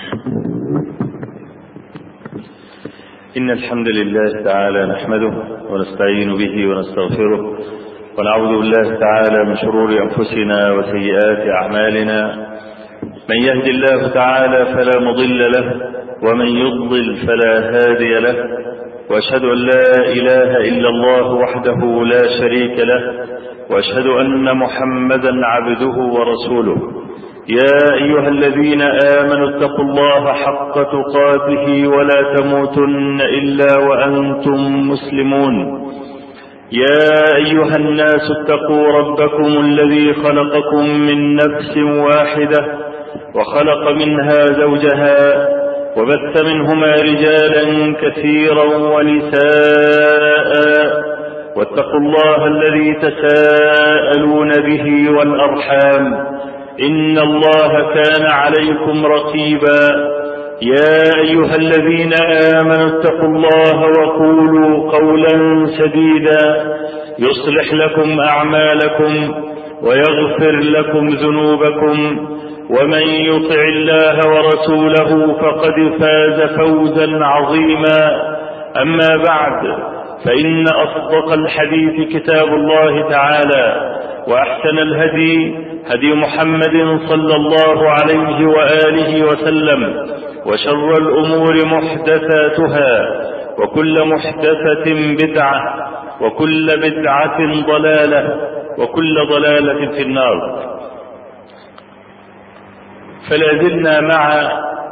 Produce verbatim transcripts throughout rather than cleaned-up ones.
إن الحمد لله تعالى نحمده ونستعين به ونستغفره ونعوذ بالله تعالى من شرور أنفسنا وسيئات أعمالنا. من يهد الله تعالى فلا مضل له ومن يضلل فلا هادي له، وأشهد أن لا إله إلا الله وحده لا شريك له، وأشهد أن محمدا عبده ورسوله. يا أيها الذين آمنوا اتقوا الله حق تقاته ولا تموتن إلا وأنتم مسلمون. يا أيها الناس اتقوا ربكم الذي خلقكم من نفس واحدة وخلق منها زوجها وبث منهما رجالا كثيرا ونساء، واتقوا الله الذي تساءلون به والأرحام إن الله كان عليكم رقيبا. يا أيها الذين آمنوا اتقوا الله وقولوا قولا سديدا يصلح لكم أعمالكم ويغفر لكم ذنوبكم، ومن يطع الله ورسوله فقد فاز فوزا عظيما. أما بعد، فإن أصدق الحديث كتاب الله تعالى، وأحسن الهدي هدي محمد صلى الله عليه وآله وسلم، وشر الأمور محدثاتها، وكل محدثة بدعة، وكل بدعة ضلالة، وكل ضلالة في النار. فلا زلنا مع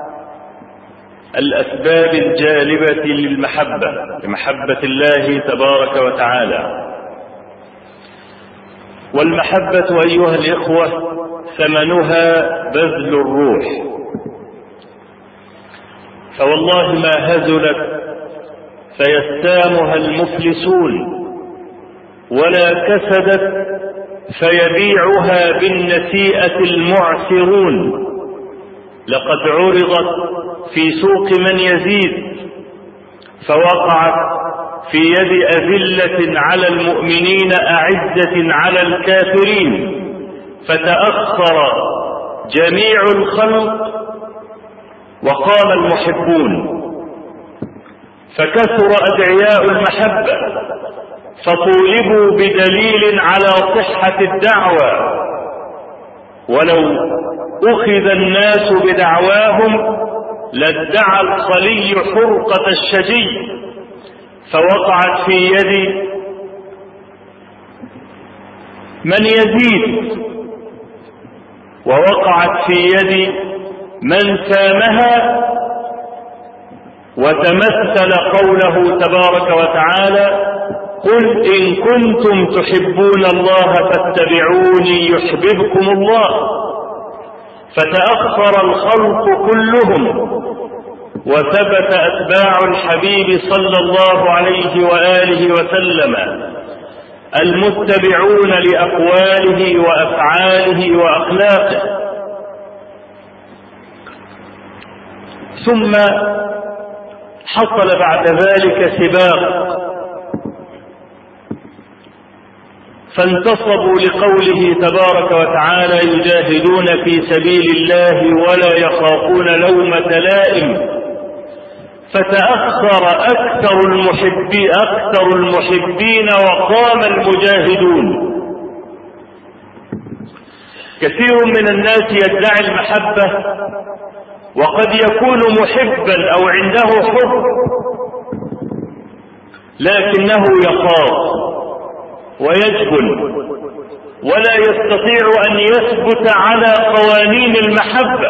الأسباب الجالبة للمحبة، لمحبة الله تبارك وتعالى. والمحبة أيها الإخوة ثمنها بذل الروح، فوالله ما هزلت فيستامها المفلسون، ولا كسدت فيبيعها بالنسيئة المعسرون. لقد عرضت في سوق من يزيد فوقعت في يد أذلة على المؤمنين أعزة على الكافرين، فتأخر جميع الخلق وقام المحبون، فكثر أدعياء المحبة، فطولبوا بدليل على صحة الدعوة. ولو أخذ الناس بدعواهم لادعى الخلي حرقة الشجي، فوقعت في يد من يزيد، ووقعت في يد من سامها، وتمثل قوله تبارك وتعالى: قل إن كنتم تحبون الله فاتبعوني يحببكم الله. فتأخر الخلق كلهم، وثبت أتباع الحبيب صلى الله عليه وآله وسلم المتبعون لأقواله وأفعاله وأخلاقه. ثم حصل بعد ذلك سباق، فانتصبوا لقوله تبارك وتعالى: يجاهدون في سبيل الله ولا يخافون لومة لائم. فتأخر أكثر المحبين أكثر المحبين وقام المجاهدون. كثير من الناس يدعي المحبة وقد يكون محبا أو عنده حب، لكنه يخاف ويجبن ولا يستطيع أن يثبت على قوانين المحبة.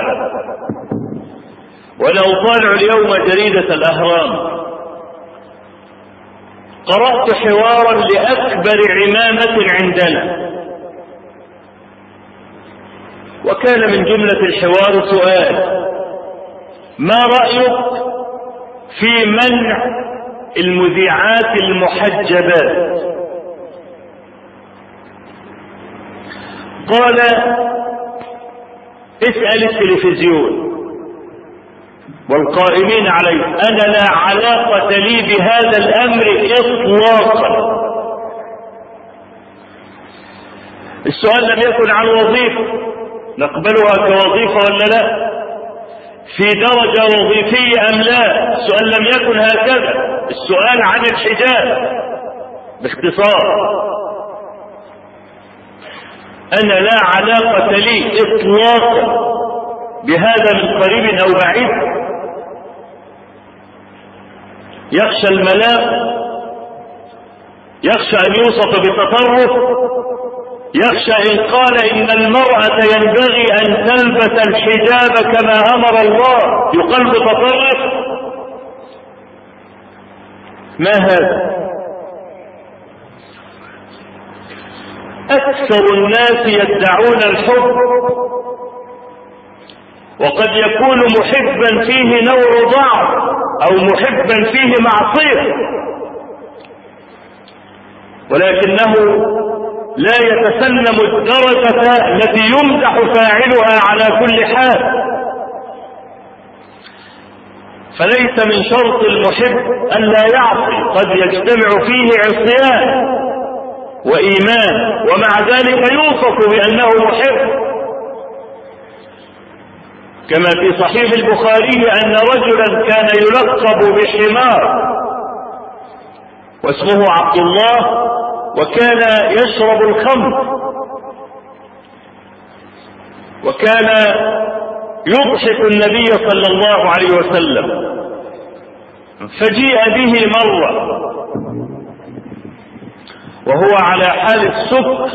ولو طالع اليوم جريدة الأهرام قرأت حوارا لأكبر عمامة عندنا، وكان من جملة الحوار سؤال: ما رأيك في منع المذيعات المحجبات؟ قال: اسأل التلفزيون والقائمين عليه، أنا لا علاقة لي بهذا الأمر إطلاقا. السؤال لم يكن عن وظيفة نقبلها كوظيفة ولا لا، في درجة وظيفية أم لا؟ السؤال لم يكن هكذا، السؤال عن الحجاب باختصار. أنا لا علاقة لي إطلاقا بهذا من قريب أو بعيد. يخشى الملاك، يخشى أن يوصف بتطرف، يخشى إن قال إن المرأة ينبغي أن تلبس الحجاب كما أمر الله يقال بتطرف. ما هذا؟ أكثر الناس يدعون الحب، وقد يكون محبا فيه نوع ضعف أو محبا فيه معصية، ولكنه لا يتسلم الدرجة التي يمدح فاعلها على كل حال. فليس من شرط المحب أن لا يعصي، قد يجتمع فيه عصيان وإيمان ومع ذلك يوصف بأنه محب. كما في صحيح البخاري أن رجلا كان يلقب بحمار واسمه عبد الله، وكان يشرب الخمر، وكان يضحك النبي صلى الله عليه وسلم. فجيء به مرة وهو على حال السكر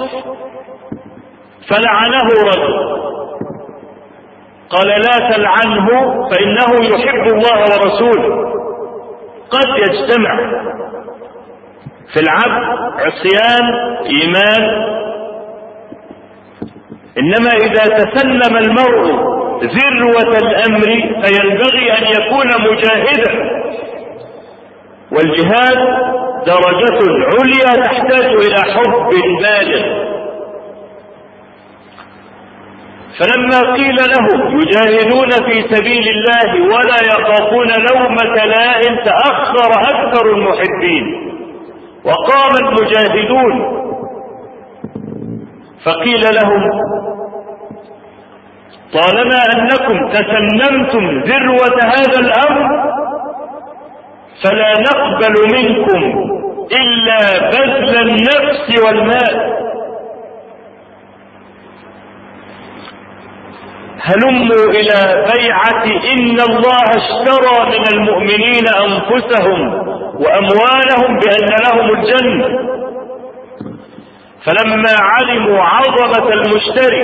فلعنه رجل، قال لا تلعنه فإنه يحب الله ورسوله. قد يجتمع في العبد عصيان إيمان، إنما إذا تسلم المرء ذروة الأمر فينبغي أن يكون مجاهدا، والجهاد درجة عليا تحتاج إلى حب بالغ. فلما قيل له يجاهدون في سبيل الله ولا يخافون لومة لائم تأخر أكثر المحبين وقام المجاهدون. فقيل لهم طالما أنكم تسلمتم ذروة هذا الأمر فلا نقبل منكم إلا بذل النفس والمال. هلموا إلى بيعة إن الله اشترى من المؤمنين أنفسهم وأموالهم بأن لهم الجنة. فلما علموا عظمة المشتري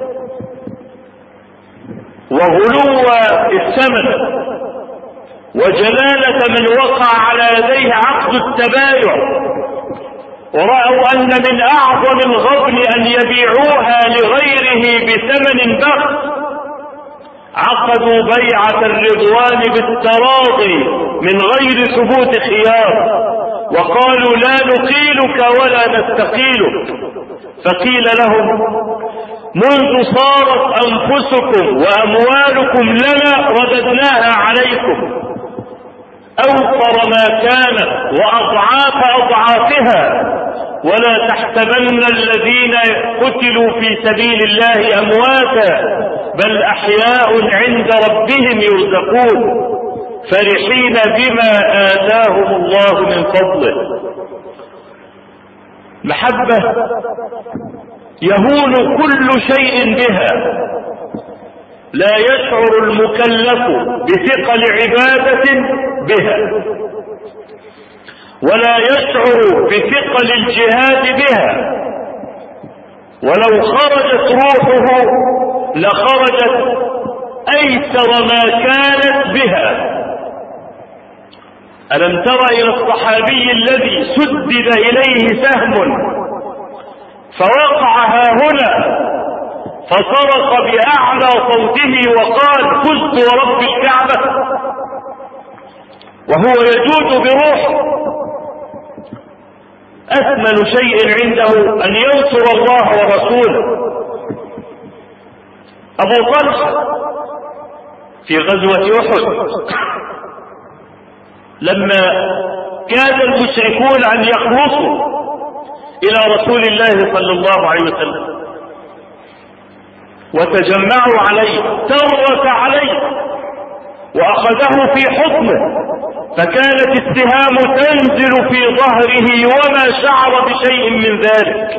وغلو الثمن وجلالة من وقع على يديه عقد التبايع، ورأوا أن من أعظم الغبن أن يبيعوها لغيره بثمن بخس، عقدوا بيعة الرضوان بالتراضي من غير ثبوت خيار، وقالوا لا نقيلك ولا نستقيلك. فقيل لهم منذ صارت أنفسكم وأموالكم لنا رددناها عليكم أوفر ما كانت وأضعاف أضعافها، ولا تحسبن الذين قتلوا في سبيل الله أمواتا بل أحياء عند ربهم يرزقون فرحين بما آتاهم الله من فضله. محبة يهون كل شيء بها، لا يشعر المكلف بثقل عبادة بها، ولا يشعر بثقل الجهاد بها، ولو خرجت روحه لخرجت أيسر ما كانت بها. ألم تر إلى الصحابي الذي سدد إليه سهم فوقع هنا فصرخ بأعلى صوته وقال فزت ورب الكعبة، وهو يجود بروحه. أثمن شيء عنده أن ينصر الله ورسوله. أبو طلحة في غزوة أحد لما كاد المشركون أن يخلصوا إلى رسول الله صلى الله عليه وسلم وتجمعوا عليه، ترك عليه وأخذه في حضنه، فكانت السهام تنزل في ظهره وما شعر بشيء من ذلك.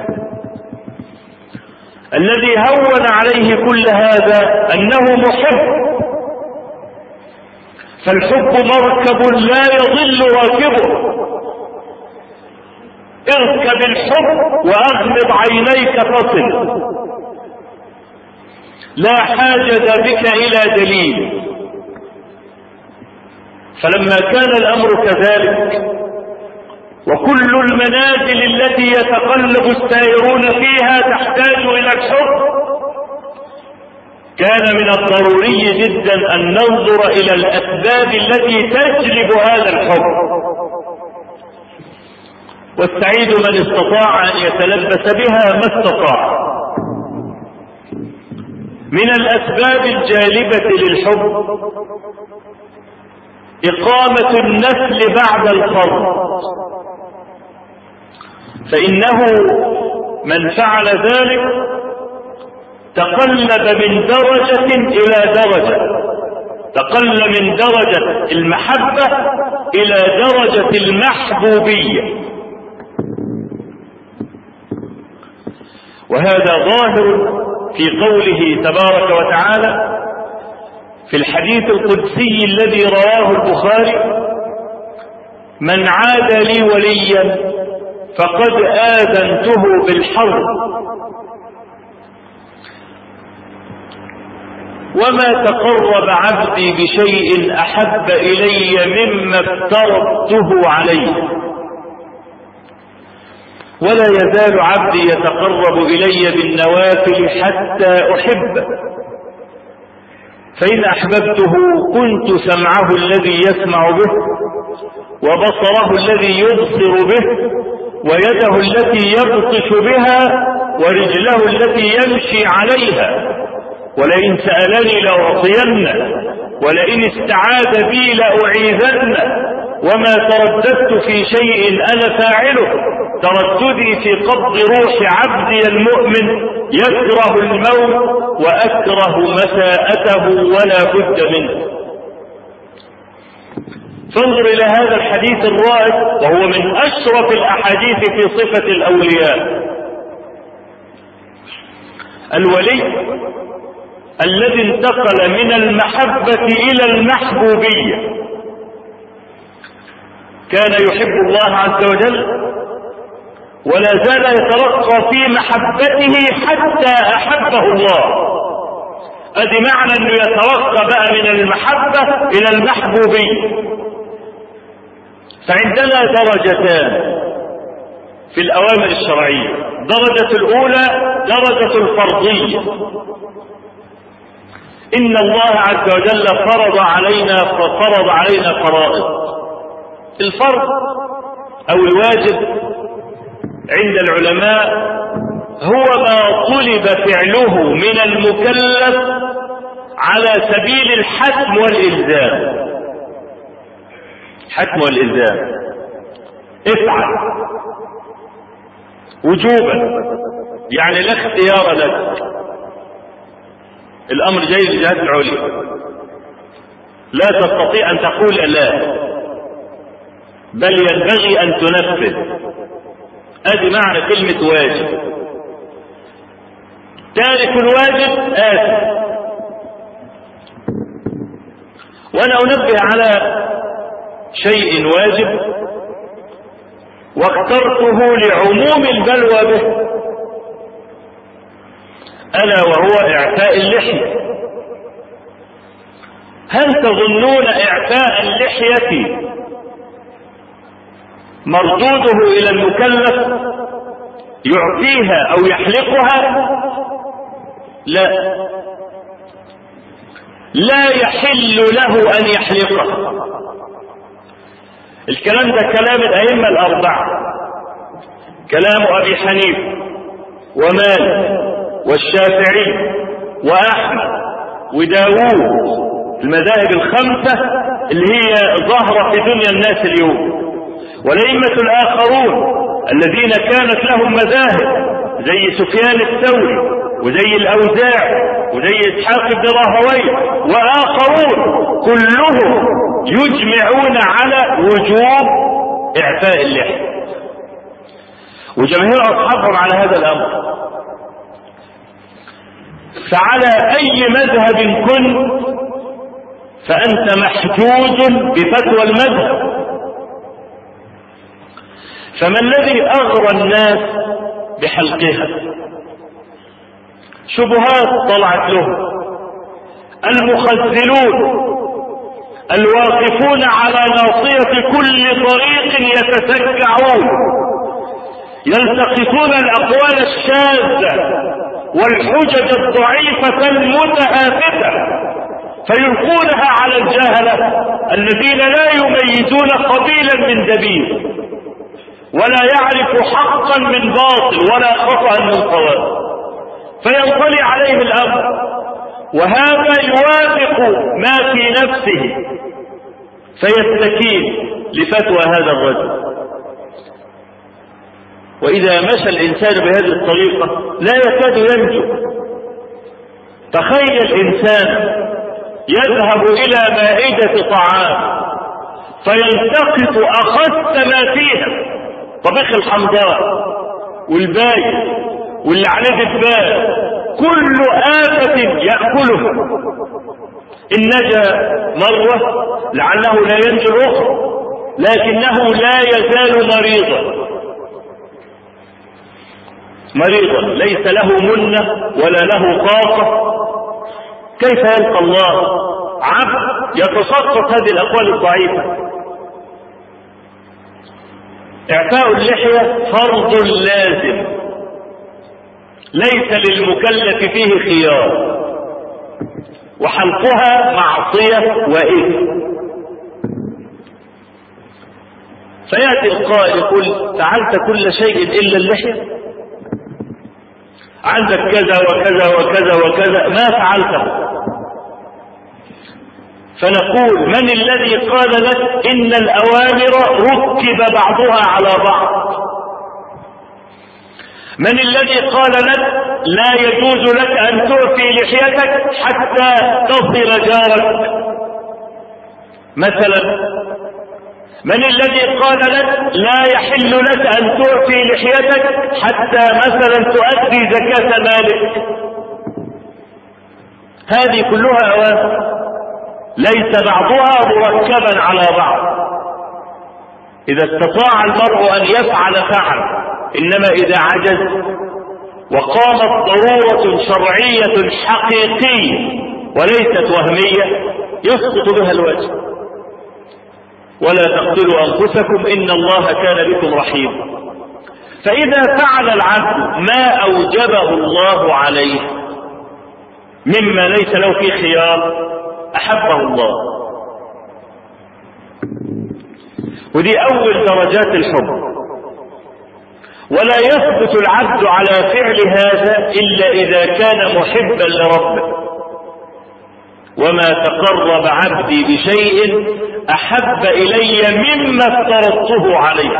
الذي هون عليه كل هذا أنه محب، فالحب مركب لا يضل راكبه. اركب الحب وأغمض عينيك تصل، لا حاجة بك إلى دليل. فلما كان الأمر كذلك وكل المنازل التي يتقلب السائرون فيها تحتاج إلى الحب، كان من الضروري جدا أن ننظر إلى الأسباب التي تجلب هذا الحب، والسعيد من استطاع أن يتلبس بها ما استطاع. من الأسباب الجالبة للحب إقامة النسل بعد الفرد، فإنه من فعل ذلك تقلب من درجة إلى درجة، تقل من درجة المحبة إلى درجة المحبوبية. وهذا ظاهر في قوله تبارك وتعالى في الحديث القدسي الذي رواه البخاري: من عاد لي وليا فقد آذنته بالحرب. وما تقرب عبدي بشيء أحب إلي مما افترضته عليه، ولا يزال عبدي يتقرب إلي بالنوافل حتى أحبه، فإن أحببته كنت سمعه الذي يسمع به، وبصره الذي يبصر به، ويده التي يبطش بها، ورجله التي يمشي عليها. ولئن سألني لأعطينه، ولئن استعاذ بي لأعيذنه. وما ترددت في شيء أنا فاعله، ترددي في قبض روح عبدي المؤمن يكره الموت وأكره مساءته ولا بد منه. فانظر إلى هذا الحديث الرائع، وهو من أشرف الأحاديث في صفة الأولياء. الولي الذي انتقل من المحبة إلى المحبوبية كان يحب الله عز وجل، ولا زال يترقى في محبته حتى أحبه الله. هذه معنى أنه يترقى بقى من المحبة إلى المحبوبية. فعندنا درجتان في الأوامر الشرعية: درجة الأولى درجة الفرضية. إن الله عز وجل فرض علينا فرض علينا فرائض. الفرض أو الواجب عند العلماء هو ما طلب فعله من المكلف على سبيل الحتم والإلزام. حتم والإلزام، افعل وجوبا، يعني لا اختيار لك. الأمر جاي للجهات العليا، لا تستطيع أن تقول لا، بل ينبغي أن تنفذ. هذه معنى كلمة واجب. تارك الواجب آثم. وأنا أنبه على شيء واجب واخترته لعموم البلوى به، ألا وهو إعفاء اللحية. هل تظنون إعفاء اللحية مردوده إلى المكلف يعطيها أو يحلقها؟ لا، لا يحل له أن يحلقها. الكلام ده كلام الأئمة الأربعة، كلام أبي حنيفة ومالك والشافعي وأحمد وداوود، المذاهب الخمسة اللي هي ظاهرة في دنيا الناس اليوم. والأئمة الآخرون الذين كانت لهم مذاهب زي سفيان الثوري وزي الأوزاعي وزي إسحاق بن راهويه وآخرون كلهم يجمعون على وجوب إعفاء اللحية، وجماهير أصحابهم على هذا الأمر. فعلى أي مذهب كنت فأنت محجوز بفتوى المذهب. فما الذي أغرى الناس بحلقها؟ شبهات طلعت لهم، المخزلون الواقفون على ناصية كل طريق يتسكعون، يلتقطون الأقوال الشاذة والحجج الضعيفة المتهافته فيلقونها على الجهلة الذين لا يميزون قبيلا من دبيب، ولا يعرف حقا من باطل ولا خطأ من صواب، فينطلي عليه الأمر، وهذا يوافق ما في نفسه فيستكين لفتوى هذا الرجل. وإذا مشى الإنسان بهذه الطريقة لا يكاد ينجو. تخيل إنسان يذهب إلى مائدة طعام فيلتقط أخس ما فيها، طبيخ الحمضاء والباي واللي عليه الدباء، كل آفة يأكله، إن نجا مرة لعله لا ينجو الأخرى، لكنه لا يزال مريضا مريضا ليس له منة ولا له طاقة. كيف يلقى الله عبد يتسقط هذه الأقوال الضعيفة؟ إعفاء اللحية فرض لازم ليس للمكلف فيه خيار، وحلقها معصية وإثم. فيأتي القائل يقول فعلت كل شيء إلا اللحية، عندك كذا وكذا وكذا وكذا ما فعلته. فنقول من الذي قال لك إن الأوامر ركب بعضها على بعض؟ من الذي قال لك لا يجوز لك أن تعفي لحيتك حتى تصل جارك مثلا؟ من الذي قال لك لا يحل لك أن تعفي لحيتك حتى مثلا تؤدي زكاة مالك؟ هذه كلها أوامر ليس بعضها مركبا على بعض. إذا استطاع المرء أن يفعل فعل، إنما إذا عجز وقامت ضرورة شرعية حقيقية وليست وهمية يسقط بها الواجب. ولا تقتلوا أنفسكم إن الله كان بكم رحيما. فإذا فعل العبد ما أوجبه الله عليه مما ليس له فيه خيار أحبه الله. ودي أول درجات الحب. ولا يثبت العبد على فعل هذا إلا إذا كان محبا لربه. وما تقرب عبدي بشيء أحب إلي مما افترضته عليه.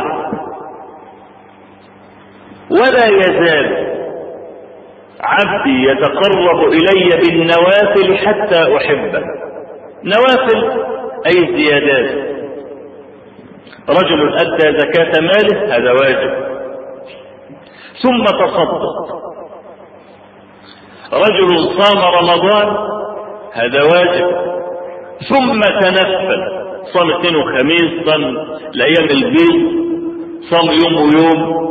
ولا يزال عبدي يتقرب إلي بالنوافل حتى أحبه. نوافل أي الزيادات. رجل أدى زكاة ماله هذا واجب، ثم تصدق. رجل صام رمضان هذا واجب، ثم تنفل، صام اثنين وخميس، صام الأيام البيض، صام يوم ويوم.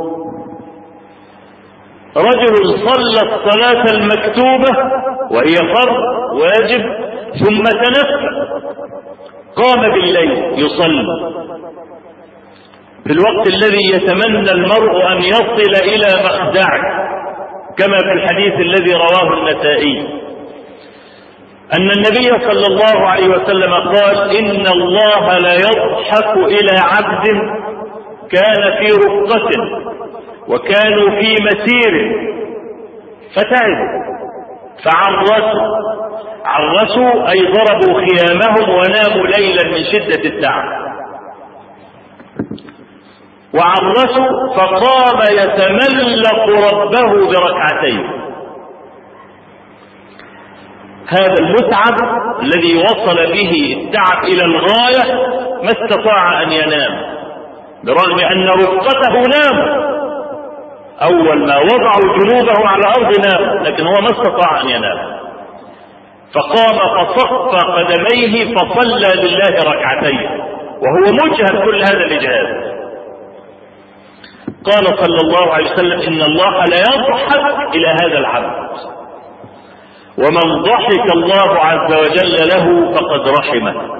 رجل صلى الصلاة المكتوبة وهي فرض واجب ثم تنفل، قام بالليل يصلي في الوقت الذي يتمنى المرء أن يصل إلى مخدعه، كما في الحديث الذي رواه النسائي أن النبي صلى الله عليه وسلم قال إن الله لا يضحك إلى عبد كان في رفقة وكانوا في مسير فتعبوا فعرسوا. عرسوا أي ضربوا خيامهم وناموا ليلا من شدة التعب. وعرسوا فقام يتملق ربه بركعتين. هذا المتعب الذي وصل به التعب إلى الغاية ما استطاع أن ينام، برغم أن رفقته نام. أول ما وضعوا جنوبه على الأرض نام، لكن هو ما استطاع أن ينام، فقام فصف قدميه فصلى لله ركعتين وهو مجهد كل هذا الإجهاد. قال صلى الله عليه وسلم: إن الله لا يضحك إلى هذا العبد، ومن ضحك الله عز وجل له فقد رحمه.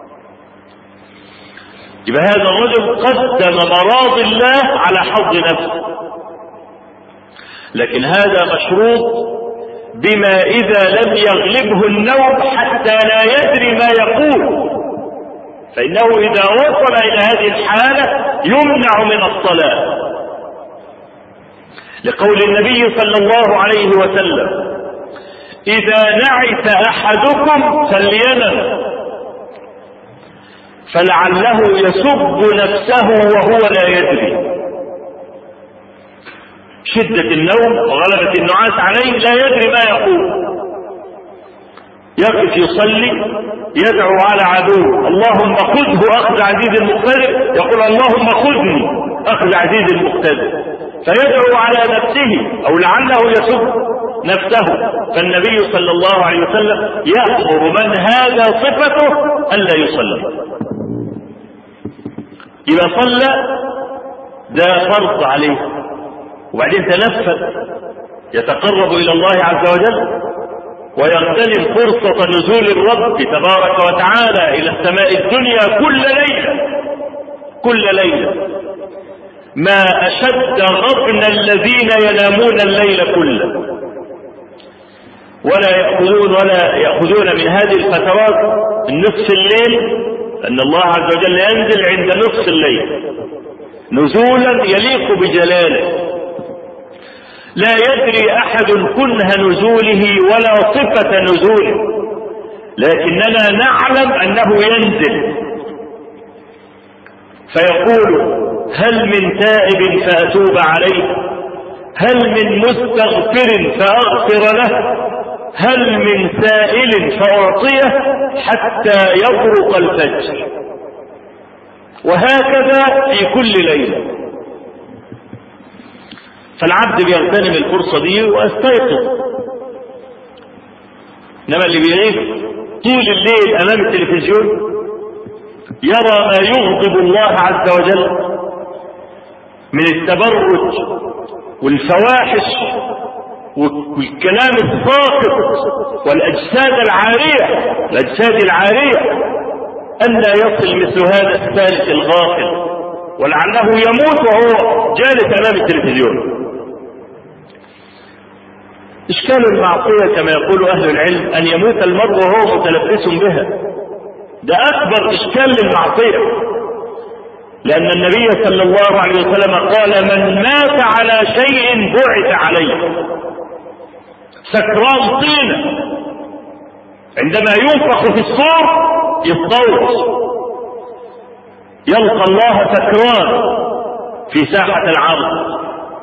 يبقى هذا الرجل قدم مراضي الله على حظ نفسه، لكن هذا مشروط بما إذا لم يغلبه النوم حتى لا يدري ما يقول، فإنه إذا وصل إلى هذه الحالة يمنع من الصلاة، لقول النبي صلى الله عليه وسلم: إذا نعس أحدكم فلينم، فلعله يسب نفسه وهو لا يدري. شدة النوم وغلبة النعاس عليه لا يدري ما يقول، يقف يصلي يدعو على عدوه: اللهم خذه أخذ عزيز مقتدر، يقول: اللهم خذني أخذ عزيز مقتدر، فيدعو على نفسه أو لعله يسب نفسه. فالنبي صلى الله عليه وسلم يأمر من هذا صفته ألا يصلي. إذا صلى ده فرض عليه، وبعدين تنفذ يتقرب إلى الله عز وجل ويغتنم فرصة نزول الرب تبارك وتعالى إلى السماء الدنيا كل ليلة كل ليلة. ما أشد غبن الذين ينامون الليل كله ولا يأخذون ولا يأخذون من هذه الفترات النصف الليل، أن الله عز وجل ينزل عند نصف الليل نزولا يليق بجلاله، لا يدري أحد كنه نزوله ولا صفة نزوله، لكننا نعلم أنه ينزل فيقول: هل من تائب فأتوب عليه، هل من مستغفر فأغفر له، هل من سائل فأعطيه، حتى يطرق الفجر. وهكذا في كل ليلة. فالعبد بيغتنم الفرصة دي ويستيقظ، انما اللي بيعيش طول الليل امام التلفزيون يرى ما يغضب الله عز وجل من التبرج والفواحش والكلام الساقط والاجساد العارية الاجساد العارية، أن لا يصل مثل هذا الثالث الغافل ولعله يموت وهو جالس امام التلفزيون. إشكال المعصية كما يقول أهل العلم أن يموت المرء وهو متلبس بها، ده أكبر إشكال للمعصية، لأن النبي صلى الله عليه وسلم قال: من مات على شيء بعث عليه. سكران طينة عندما ينفخ في الصور يصوت يلقى الله سكران في ساحة العرض.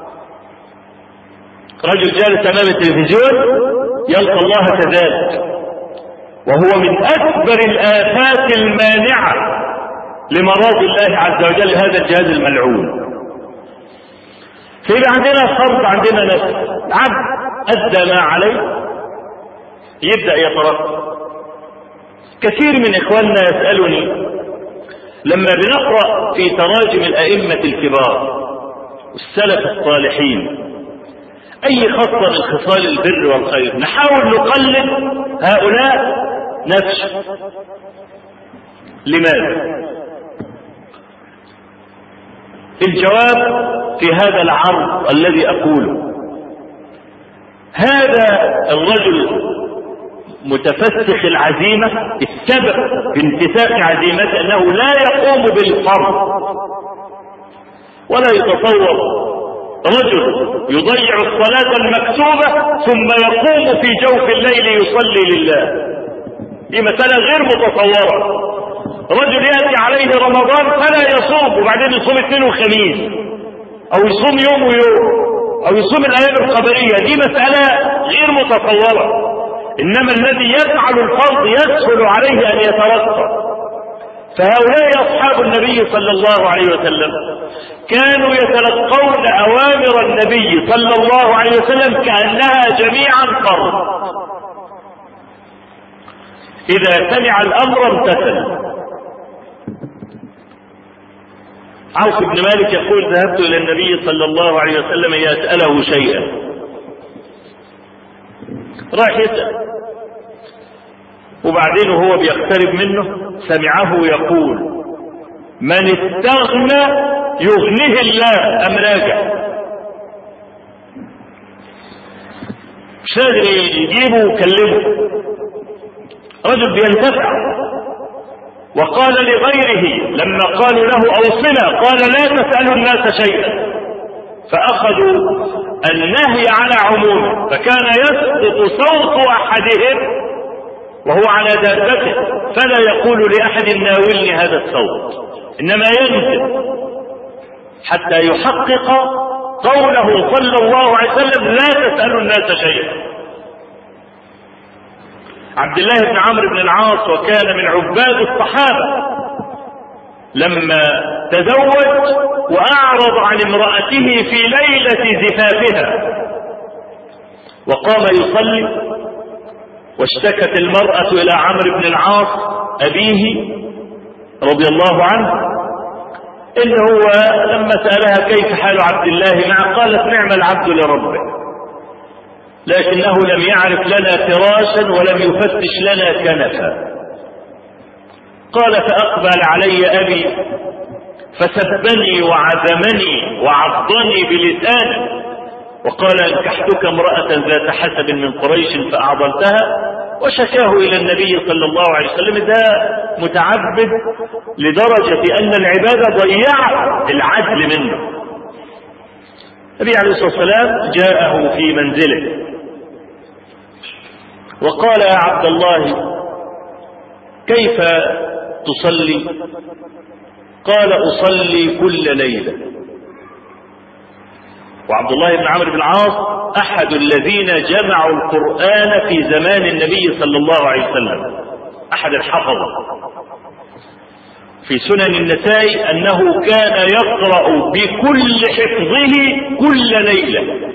رجل جالس امام التلفزيون يلقى الله كذلك، وهو من اكبر الافات المانعة لمراض الله عز وجل هذا الجهاز الملعون. فيبقى عندنا فرض، عندنا نفس، عبد ادى ما عليه يبدأ يترقى. كثير من اخواننا يسألني لما بنقرأ في تراجم الائمة الكبار والسلف الصالحين أي خصلة من خصال البر والخير نحاول نقلد هؤلاء نفسه. لماذا؟ الجواب في هذا العرض الذي أقوله: هذا الرجل متفسخ العزيمة، السبب في انتفاخ عزيمته أنه لا يقوم بالفرض، ولا يتصور رجل يضيع الصلاة المكتوبة ثم يقوم في جوف الليل يصلي لله. دي مسألة غير متصورة. رجل يأتي عليه رمضان فلا يصوم وبعدين يصوم اثنين وخميس، او يصوم يوم ويوم، او يصوم الايام القمرية، دي مسألة غير متصورة. إنما الذي يفعل الفرض يسهل عليه أن يترقى. فهؤلاء أصحاب النبي صلى الله عليه وسلم كانوا يتلقون أوامر النبي صلى الله عليه وسلم كأنها جميعا فرض. إذا سمع الأمر امتثل. عوف بن مالك يقول ذهبت إلى النبي صلى الله عليه وسلم يسأله شيئا، راح يسأل، وبعدين وهو بيقترب منه سمعه يقول من استغنى يغنيه الله أم راجع. مش قادر يجيبه ويكلمه، رجل بينتفع. وقال لغيره لما قالوا له أوصنا قال لا تسألوا الناس شيئا، فأخذوا النهي على عمومه، فكان يسقط صوت أحدهم وهو على دابته فلا يقول لأحد ناولني هذا الصوت، إنما ينزل حتى يحقق قوله صلى الله عليه وسلم لا تسألوا الناس شيئا. عبد الله بن عمرو بن العاص وكان من عباد الصحابة لما تزوج وأعرض عن امرأته في ليلة زفافها وقام يصلي، واشتكت المرأة إلى عمرو بن العاص أبيه رضي الله عنه إنه هو لما سألها كيف حال عبد الله معه قالت نعم العبد لربه، لكنه لم يعرف لنا فراشا ولم يفتش لنا كنفا. قال فأقبل علي أبي فسبني وعذمني وعضني بلسانه وقال انكحتك امرأة ذات حسب من قريش فأعضلتها، وشكاه إلى النبي صلى الله عليه وسلم. ده متعبد لدرجة أن العبادة ضيعت العدل منه. النبي عليه الصلاة والسلام جاءه في منزله وقال يا عبد الله كيف تصلي؟ قال أصلي كل ليلة. وعبد الله بن عمرو بن العاص أحد الذين جمعوا القرآن في زمان النبي صلى الله عليه وسلم، أحد الحفظة. في سنن النسائي أنه كان يقرأ بكل حفظه كل ليلة،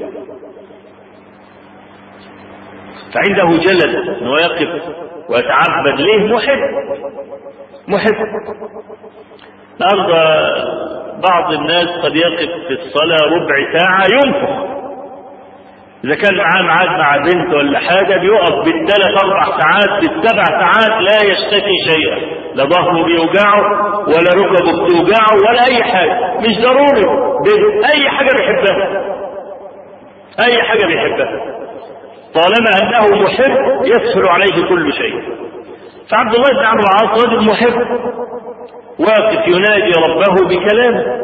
فعنده جلد أنه يقف ويتعبد ليه، محب محب. النهارده بعض الناس قد يقف في الصلاة ربع ساعة ينفخ، إذا كان معاه معاد مع بنت ولا حاجة بيقف بالثلاث أربع ساعات بالسبع ساعات لا يشتكي شيئا، لا ظهره بيوجعه ولا ركبه بتوجعه ولا أي حاجة، مش ضروري أي حاجة بيحبها، أي حاجة بيحبها طالما أنه محب يسهل عليه كل شيء. فعبد الله بن عمرو بن العاص رجل محب واقف ينادي ربه بكلامه.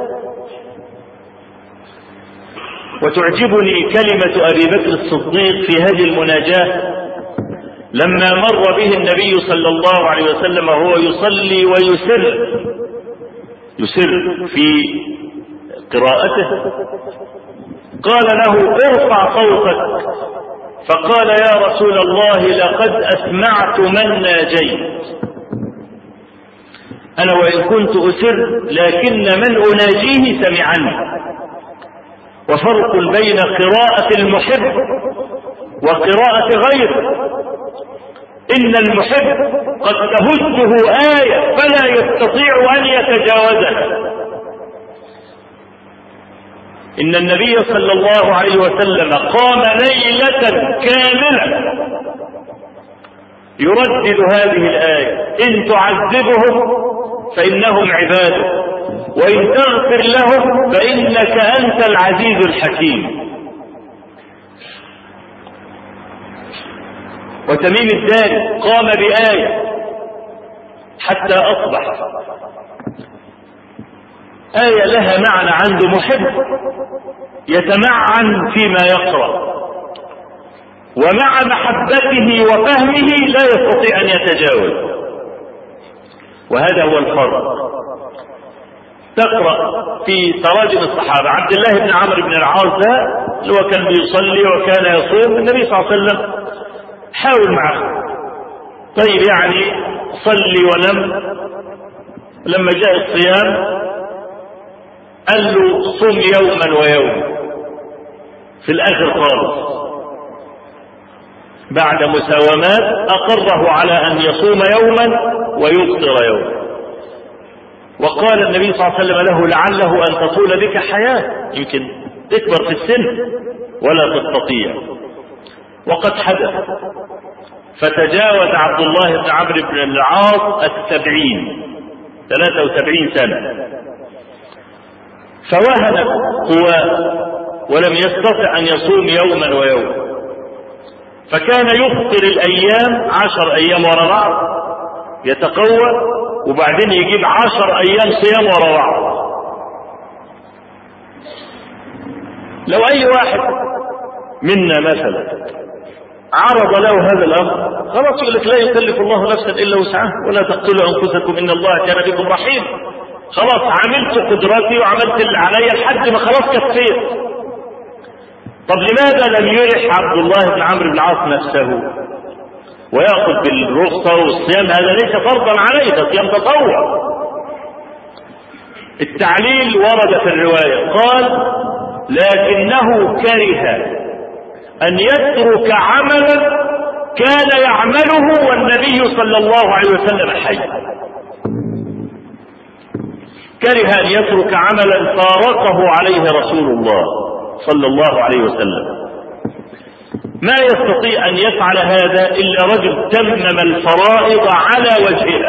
وتعجبني كلمة أبي بكر الصديق في هذه المناجاة لما مر به النبي صلى الله عليه وسلم وهو يصلي ويسر يسر في قراءته، قال له ارفع صوتك، فقال يا رسول الله لقد أسمعت من ناجيت، أنا وإن كنت أسر لكن من أناجيه سمعني. وفرق بين قراءة المحب وقراءة غيره، إن المحب قد تهزه آية فلا يستطيع أن يتجاوزها. إن النبي صلى الله عليه وسلم قام ليلة كاملة يردد هذه الآية إن تعذبهم فإنهم عبادك وإن تغفر لهم فإنك أنت العزيز الحكيم. وتميم الداري قام بآية حتى أصبح آية لها معنى عند محب يتمعن فيما يقرأ، ومع محبته وفهمه لا يستطيع أن يتجاوز. وهذا هو الفرق. تقرأ في تراجم الصحابة عبد الله بن عمرو بن العاص ده اللي هو كان بيصلي وكان يصوم، النبي صلى الله عليه وسلم حاول معه. طيب يعني صلي ونم. لما جاء الصيام قال له صم يوما ويوم في الاخر خالص، بعد مساومات اقره على ان يصوم يوما ويفطر يوما. وقال النبي صلى الله عليه وسلم له لعله ان تطول بك حياة، يمكن تكبر في السن ولا تستطيع. وقد حدث، فتجاوز عبد الله بن عمرو بن العاص السبعين، ثلاثة وسبعين سنة، فوهنت قواه ولم يستطع أن يصوم يوما ويوم، فكان يفطر الأيام عشر أيام ورا بعض يتقوى، وبعدين يجيب عشر أيام صيام ورا بعض. لو أي واحد منا مثلا عرض له هذا الأمر خلاص يقول لك لا يكلف الله نفسا إلا وسعها ولا تقتلوا أنفسكم إن الله كان بكم رحيم. خلاص عملت قدرتي وعملت اللي علي لحد ما خلاص كفيت. طب لماذا لم يرح عبد الله بن عمرو بن العاص نفسه ويأخذ بالرخصة والصيام؟ هذا ليس فرضا عليه، ده صيام تطوع. التعليل ورد في الرواية قال لكنه كره أن يترك عملا كان يعمله والنبي صلى الله عليه وسلم حي. كره أن يترك عملا فارقه عليه رسول الله صلى الله عليه وسلم. ما يستطيع أن يفعل هذا إلا رجل تمم الفرائض على وجهها،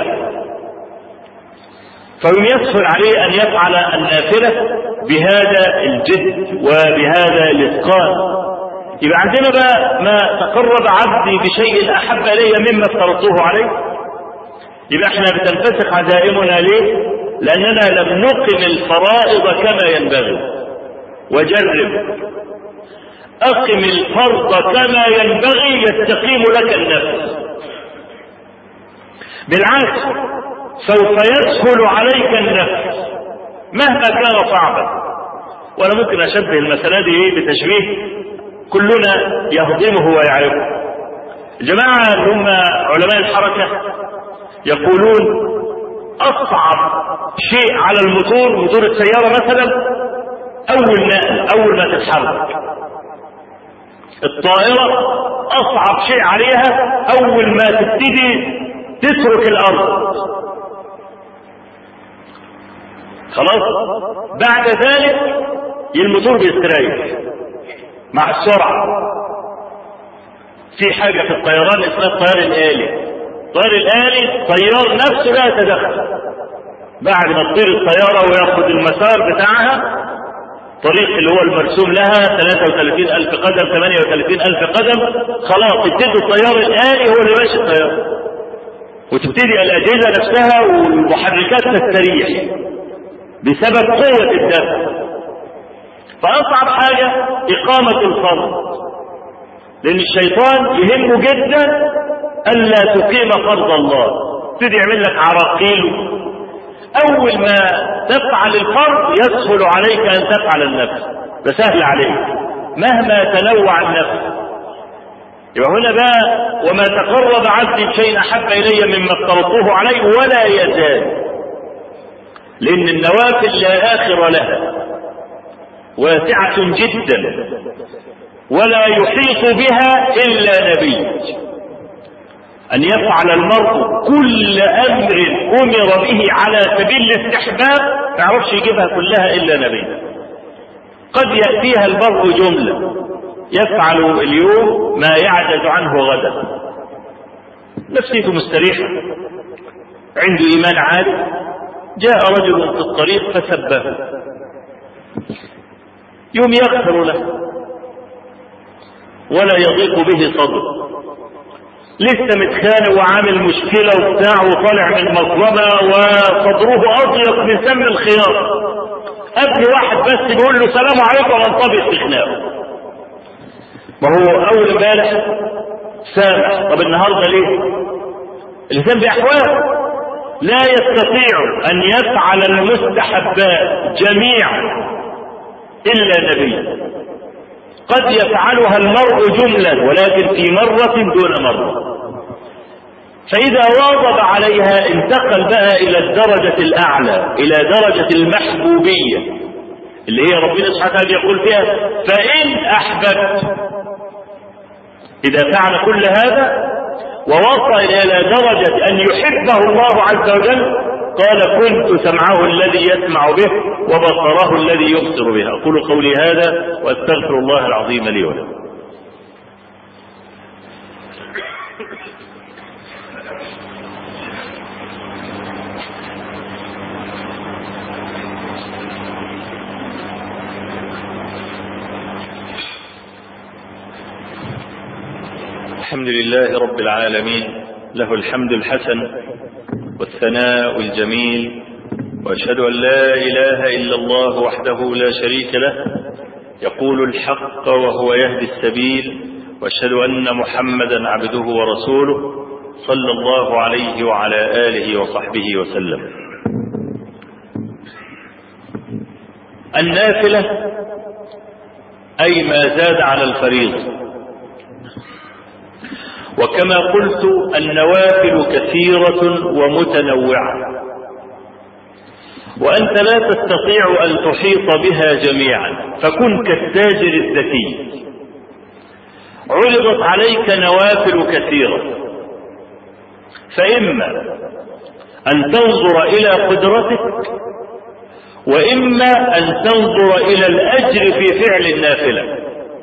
فمن يسهل عليه أن يفعل النافلة بهذا الجد وبهذا الإتقان. يبقى عندنا بقى ما تقرب عبدي بشيء أحب إلي مما افترضته عليه، يبقى احنا بتنفسخ عزائمنا ليه؟ لأننا لم نقم الفرائض كما ينبغي. وجرب أقم الفرض كما ينبغي يستقيم لك النفس. بالعكس سوف يسهل عليك النفس مهما كان صعبا. وأنا ممكن أشبه المسألة دي بتشبيه كلنا يهضمه ويعرفه. الجماعة اللي هم علماء الحركة يقولون أصعب شيء على الموتور، موتور السيارة مثلا، أول ما أول ما تتحرك. الطائرة أصعب شيء عليها أول ما تبتدي تترك الأرض. خلاص بعد ذلك الموتور بيستريح مع السرعة. في حاجة في الطيران اسمها الطيار الآلي. الطيار الآلي طيار نفسه لا يتدخل، بعد ما تطير الطيارة ويأخذ المسار بتاعها، طريق اللي هو المرسوم لها ثلاثة وثلاثين ألف قدم ثمانية وثلاثين ألف قدم، خلاص تبتدي الطيار الآلي هو اللي ماشي الطيارة، وتبتدي الأجهزة نفسها والمحركات تستريح بسبب قوة الدفع. فأصعب حاجة إقامة الفرض، لأن الشيطان يهمه جدا ألا تقيم فرض الله، تبتدي يعمل لك عراقيل. أول ما تفعل الفرض يسهل عليك أن تفعل النفس، ده سهل عليك مهما تنوع النفس. يبقى هنا بقى وما تقرب عبدي بشيء أحب إلي مما افترضته عليه ولا يزال، لأن النوافل لا آخر لها واسعة جدا ولا يحيط بها إلا نبي. أن يفعل المرء كل أمر أمر به على سبيل الاستحباب ما يعرفش يجيبها كلها إلا نبي. قد يأتيها المرء جملة يفعل اليوم ما يعجز عنه غدا، نفسيته مستريحة عنده إيمان عالي. جاء رجل في الطريق فسبه، يوم يغفر له ولا يضيق به صدره، لسه متخانق وعامل مشكلة وبتاع وطالع من مظلمة وصدره أضيق من سم الخيار، قبل واحد بس بيقول له سلام عليكم وانطبق في خناقه. ما هو أول امبارح سامح، طب النهارده ليه؟ الإنسان بأحوال لا يستطيع أن يفعل المستحبات جميعا إلا نبي. قد يفعلها المرء جملا ولكن في مرة دون مرة. فإذا واظب عليها انتقل بقى إلى الدرجة الأعلى، إلى درجة المحبوبية اللي هي ربنا سبحانه وتعالى يقول فيها فإن أحببت. إذا فعل كل هذا ووصل إلى درجة أن يحبه الله عز وجل قال كنت سمعه الذي يسمع به وبصره الذي يبصر به. أقول قولي هذا وأستغفر الله العظيم لي ولكم. الحمد لله رب العالمين، له الحمد الحسن والثناء الجميل، وأشهد أن لا إله إلا الله وحده لا شريك له يقول الحق وهو يهدي السبيل، وأشهد أن محمدا عبده ورسوله صلى الله عليه وعلى آله وصحبه وسلم. النافلة أي ما زاد على الفريضة، وكما قلت النوافل كثيرة ومتنوعة، وأنت لا تستطيع أن تحيط بها جميعا، فكن كالتاجر الذكي. عرضت عليك نوافل كثيرة، فإما أن تنظر إلى قدرتك، وإما أن تنظر إلى الأجر في فعل النافلة.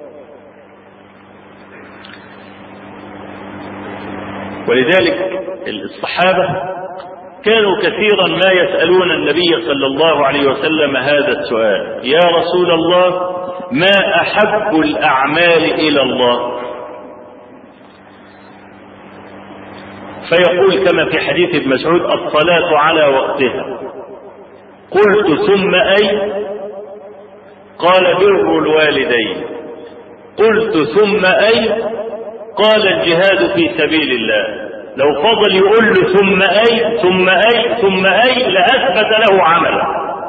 ولذلك الصحابة كانوا كثيرا ما يسألون النبي صلى الله عليه وسلم هذا السؤال: يا رسول الله ما أحب الأعمال إلى الله؟ فيقول كما في حديث ابن مسعود: الصلاة على وقتها. قلت ثم أي؟ قال بر الوالدين. قلت ثم أي؟ قال الجهاد في سبيل الله. لو فضل يقول له ثم أي ثم أي ثم أي لأثبت له عملا.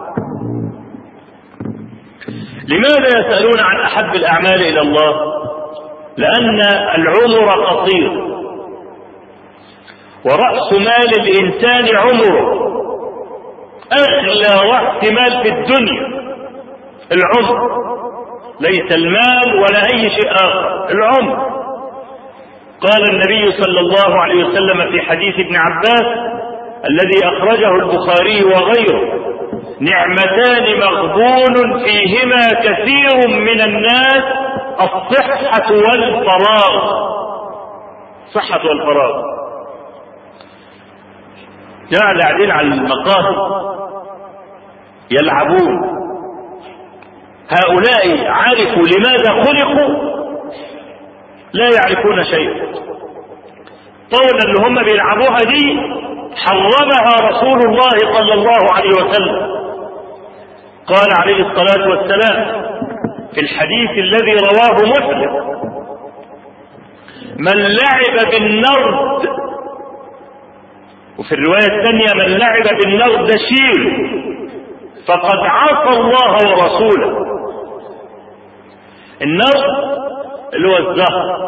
لماذا يسألون عن أحب الأعمال إلى الله؟ لأن العمر قصير، ورأس مال الإنسان عمره. أغلى رأس مال في الدنيا العمر، ليس المال ولا أي شيء آخر، العمر. قال النبي صلى الله عليه وسلم في حديث ابن عباس الذي أخرجه البخاري وغيره: نعمتان مغبون فيهما كثير من الناس، الصحة والفراغ. صحة والفراغ. جاء قاعدين على المقاهي يلعبون، هؤلاء عرفوا لماذا خلقوا؟ لا يعرفون شيئا. طاولة اللي هم بيلعبوها دي حرمها رسول الله صلى الله عليه وسلم. قال عليه الصلاة والسلام في الحديث الذي رواه مسلم: من لعب بالنرد، وفي الرواية الثانية من لعب بالنردشير فقد عصى الله ورسوله. النرد اللي هو الزهر،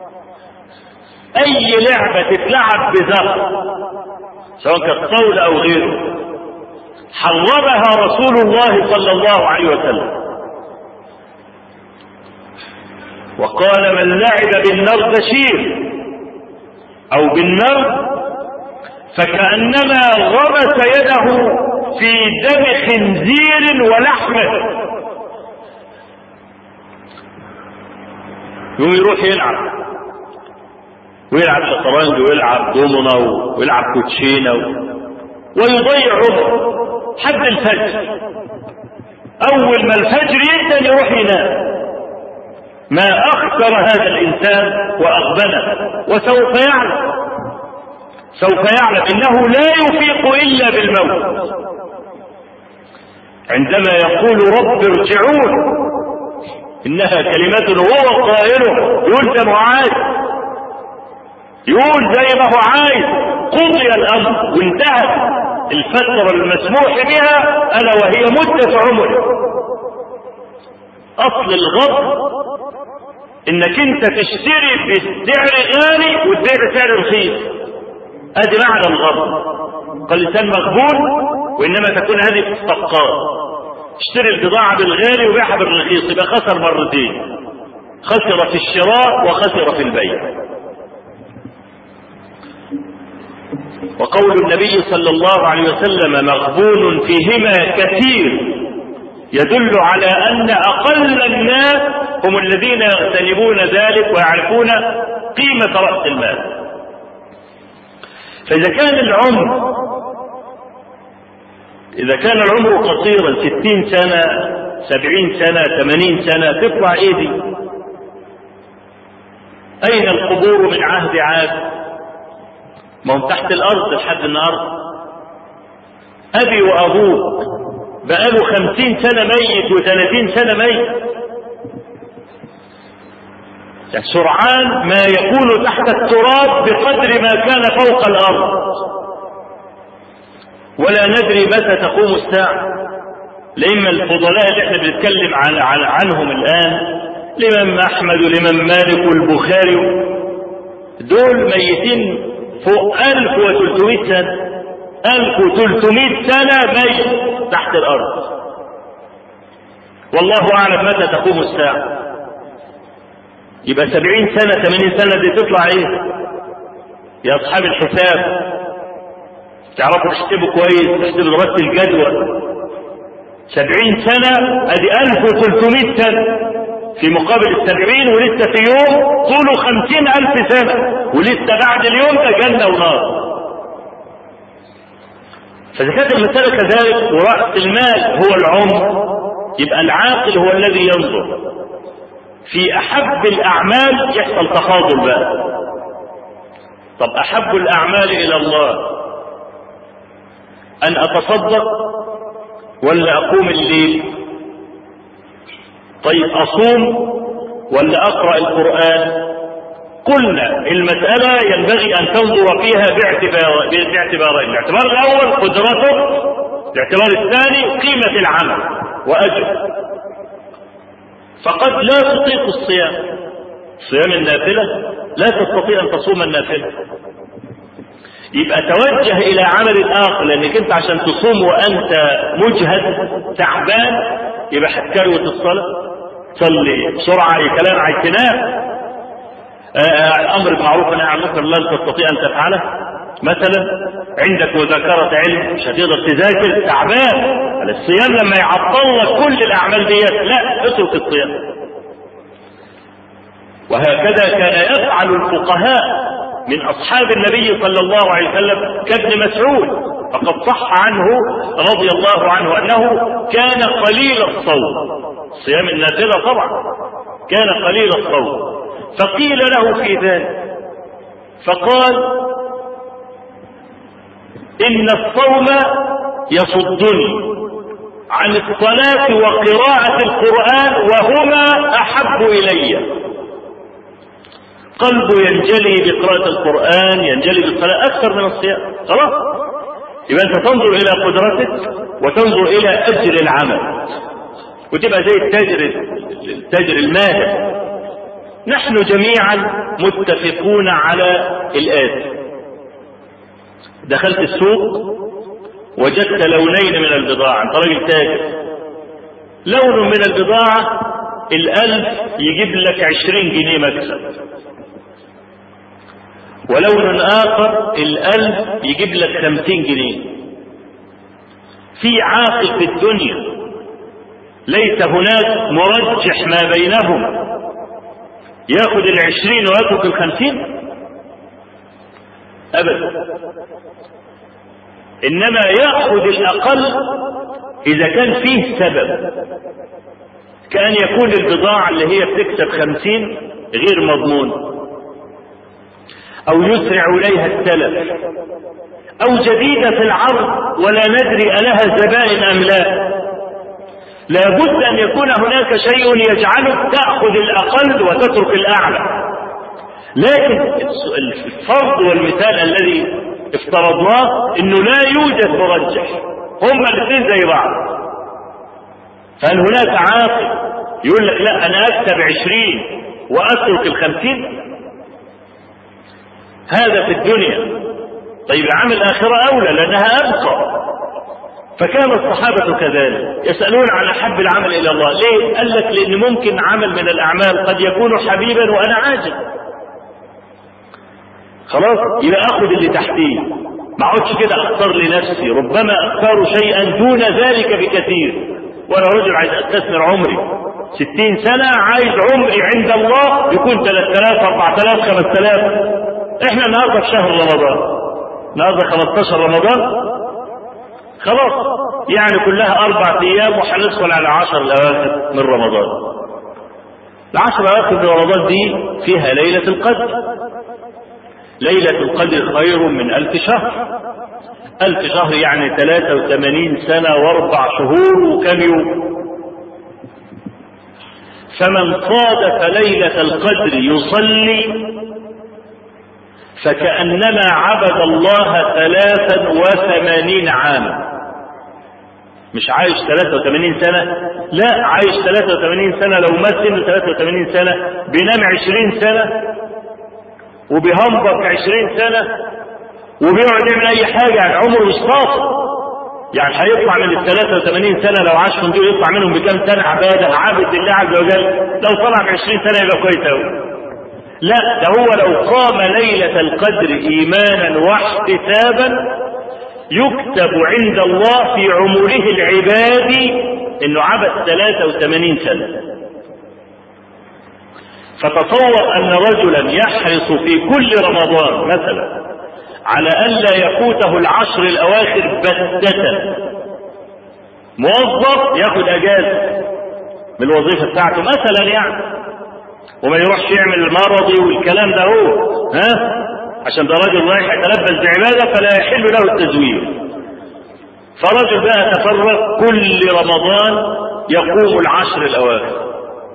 اي لعبة تتلعب بزهر سواء كانت طاولة او غيره حرمها رسول الله صلى الله عليه وسلم. وقال من لعب بالنردشير او بالنرد فكأنما غمس يده في دم خنزير ولحمه. يوم يروح يلعب ويلعب شطرنج ويلعب دومنا ويلعب كوتشينه ويضيع عمره حد الفجر. اول ما الفجر يبدا يروح ينام. ما اخسر هذا الانسان واغبنه، وسوف يعلم سوف يعلم انه لا يفيق الا بالموت. عندما يقول رب ارجعون انها كلمة هو قائله، يقول زي ما هو عايز، يقول زي ما هو عايز. قضي الامر وانتهت الفترة المسموح بها الا وهي مدة عمره. اصل الغضب انك انت تشتري بسعر غالي وتبيع بسعر رخيص. ادي معنى الغرب. قال الانسان مغبون، وانما تكون هذه في الصفقات، اشتري البضاعة بالغالي وبيعها بالرخيص، يبقى خسر مرتين، خسر في الشراء وخسر في البيع. وقول النبي صلى الله عليه وسلم مغبون فيهما كثير يدل على أن أقل الناس هم الذين يغتنمون ذلك ويعرفون قيمة رأس المال. فإذا كان العمر إذا كان العمر قصيرا ستين سنة سبعين سنة ثمانين سنة، تطلع إيه دي؟ أين القبور من عهد عاد؟ ما هم تحت الأرض لحد النهارده. أبي وأبوك بقاله خمسين سنة ميت وثلاثين سنة ميت، سرعان ما يكون تحت التراب بقدر ما كان فوق الأرض، ولا ندري متى تقوم الساعة. لإما الفضلاء اللي احنا بنتكلم عن عن عنهم الآن، الإمام أحمد والإمام مالك والبخاري، دول ميتين فوق ألف وثلاثمائة سنة، ألف وثلاثمائة سنة ميت تحت الأرض. والله أعلم متى تقوم الساعة. يبقى سبعين سنة ثمانين سنة دي تطلع إيه يا أصحاب الحساب؟ تعرفوا تحسبوا كويس، تحسبوا دراسة الجدوى. سبعين سنة ادي ألف وثلاثمائة سنة في مقابل السبعين، ولسه في يوم طوله خمسين ألف سنة، ولسه بعد اليوم ده جنة ونار. فإذا كانت المسألة كذلك ورأس المال هو العمر، يبقى العاقل هو الذي ينظر في أحب الأعمال، يحصل تفاضل بقى. طب أحب الأعمال إلى الله أن أتصدق ولا أقوم الليل؟ طيب أصوم ولا أقرأ القرآن؟ قلنا المسألة ينبغي أن تنظر فيها باعتبار باعتبارين: الاعتبار الأول قدرته، الاعتبار الثاني قيمة العمل وأجر. فقد لا تطيق الصيام، صيام النافلة لا تستطيع أن تصوم النافلة، يبقى توجه إلى عمل آخر، لأنك أنت عشان تصوم وأنت مجهد تعبان يبقى هتكروت الصلاة، تصلي بسرعة، كلام على الكلام، أمر بالمعروف والنهي عن المنكر لا تستطيع أن تفعله. مثلا عندك مذاكرة علم مش هتقدر تذاكر، تعبان. الصيام لما يعطل لك كل الأعمال ديت، لا، اترك الصيام. وهكذا كان يفعل الفقهاء من أصحاب النبي صلى الله عليه وسلم كابن مسعود، فقد صح عنه رضي الله عنه أنه كان قليل الصوم، صيام النافلة طبعا، كان قليل الصوم. فقيل له في ذلك فقال: إن الصوم يصدني عن الصلاة وقراءة القرآن وهما أحب إلي. قلبه ينجلي بقراءة القرآن، ينجلي بالصلاة أكثر من الصيام. خلاص، يبقى أنت تنظر إلى قدرتك وتنظر إلى أجر العمل، وتبقى زي التاجر التاجر الماهر. نحن جميعا متفقون على الآتي: دخلت السوق وجدت لونين من البضاعة، أنت راجل تاجر، لون من البضاعة الألف يجيب لك عشرين جنيه مكسب، ولون آخر الألف يجيب لك خمسين جنيه. في عاقل في الدنيا ليس هناك مرجح ما بينهم ياخذ العشرين ويترك الخمسين؟ أبدا، إنما يأخذ الأقل إذا كان فيه سبب، كأن يكون البضاعة اللي هي بتكسب خمسين غير مضمون، أو يسرع إليها التلف، أو جديدة في العرض ولا ندري ألها زبائن أم لا. لابد أن يكون هناك شيء يجعلك تأخذ الأقل وتترك الأعلى. لكن الفرض والمثال الذي افترضناه انه لا يوجد مرجح، هما الاثنين زي بعض. فهل هناك عاقل يقول لك لا انا اكسب عشرين وأترك الخمسين؟ هذا في الدنيا. طيب عمل الآخرة أولى لأنها أبقى. فكان الصحابة كذلك يسألون عن أحب العمل إلى الله. ليه؟ قال لك لأن ممكن عمل من الأعمال قد يكون حبيبا وأنا عاجز، خلاص يبقى أخذ اللي تحتيه، ما اقعدش كده أختار لنفسي، ربما أختار شيئا دون ذلك بكثير. وأنا رجل عايز أستثمر عمري ستين سنة، عايز عمري عند الله يكون ثلاثة آلاف أربعة آلاف خمسة آلاف. إحنا النهارده في شهر رمضان، النهارده خمستاشر رمضان، خلاص يعني كلها أربع أيام وهندخل على عشر الأواخر من رمضان. العشر الأواخر من رمضان دي فيها ليلة القدر. ليلة القدر خير من ألف شهر. ألف شهر يعني ثلاثة وثمانين سنة وأربع شهور وكم يوم. فمن صادف ليلة القدر يصلي فكأنما عبد الله ثلاثا وثمانين عاما. مش عايش ثلاثة وثمانين سنة، لا، عايش ثلاثة وثمانين سنة. لو مات سنه ثلاثة وثمانين سنة بينام عشرين سنة وبيهمبك عشرين سنة وبيقعد يعمل أي حاجة، يعني عمره مش قاصر. يعني هيطلع من ال ثلاثة وثمانين سنة لو عاش من دول يطلع منهم بكام سنة عبادة عبد لله عز وجل. لو طلع ب عشرين سنة يبقى كويس أوي. لا، ده هو لو قام ليلة القدر إيمانا واحتسابا يكتب عند الله في عمره العبادي انه عبد ثلاثة وثمانين سنة. فتصور ان رجلا يحرص في كل رمضان مثلا على الا يفوته العشر الاواخر بتة، موظف ياخد اجازة من الوظيفة بتاعته مثلا يعني، وما يروحش يعمل المرضي والكلام ده هو ها عشان ده راجل رايح يتلبس بعبادة فلا يحل له التزوير. فرجل بقى تفرغ كل رمضان يقوم العشر الأواخر،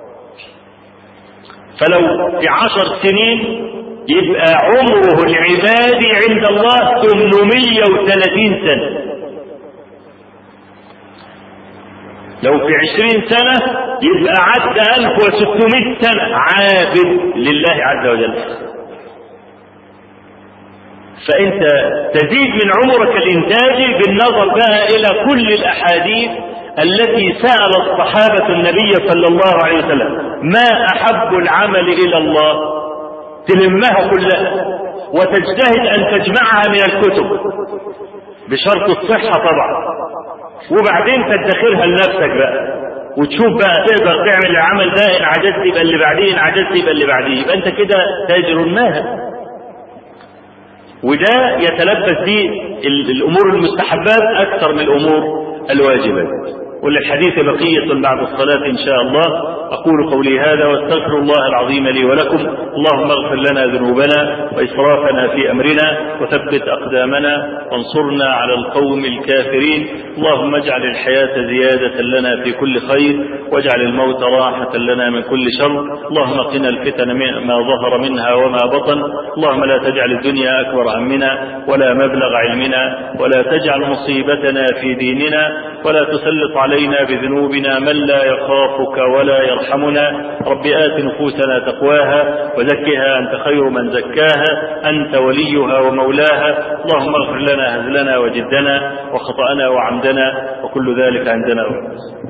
فلو في عشر سنين يبقى عمره العبادي عند الله ثمانمائة وثلاثين سنة. لو في عشرين سنة يبقى عدى ألف وستمائة سنة عابد لله عز وجل. فأنت تزيد من عمرك الإنتاجي بالنظر بقى إلى كل الأحاديث التي سأل الصحابة النبي صلى الله عليه وسلم ما أحب العمل إلى الله، تلمها كلها وتجتهد أن تجمعها من الكتب بشرط الصحة طبعا، وبعدين تدخرها لنفسك بقى وتشوف بقى تقدر تعمل العمل ده، إن عجزت يبقى اللي بعدين، عجزت يبقى اللي بعدين، يبقى أنت كده تاجر النهر. وده يتلبس به الأمور المستحبات أكثر من الأمور الواجبات. وللحديث بقية بعد الصلاة إن شاء الله. أقول قولي هذا واستغفر الله العظيم لي ولكم. اللهم اغفر لنا ذنوبنا وإسرافنا في أمرنا وثبت أقدامنا وانصرنا على القوم الكافرين. اللهم اجعل الحياة زيادة لنا في كل خير واجعل الموت راحة لنا من كل شر. اللهم قنا الفتن ما ظهر منها وما بطن. اللهم لا تجعل الدنيا أكبر همنا ولا مبلغ علمنا ولا تجعل مصيبتنا في ديننا ولا تسلط علينا بذنوبنا من لا يخافك ولا يرحمنا. رب آت نفوسنا تقواها وزكها أنت خير من زكاها أنت وليها ومولاها. اللهم اغفر لنا هزلنا وجدنا وخطأنا وعمدنا وكل ذلك عندنا.